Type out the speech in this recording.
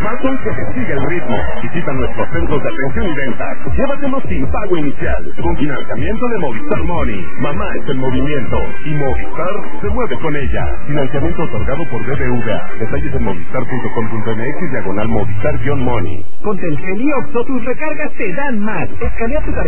más hoy que te siga el ritmo. Visita nuestros centros de atención y ventas. Llévatelo sin pago inicial, con financiamiento de Movistar Money. Mamá es el movimiento y Movistar se mueve con ella. Financiamiento otorgado por BBVA. Detalles en movistar.com.mx/Movistar-Money. Con Telcel y Oxxo tus recargas te dan más. Escanea tu tarjeta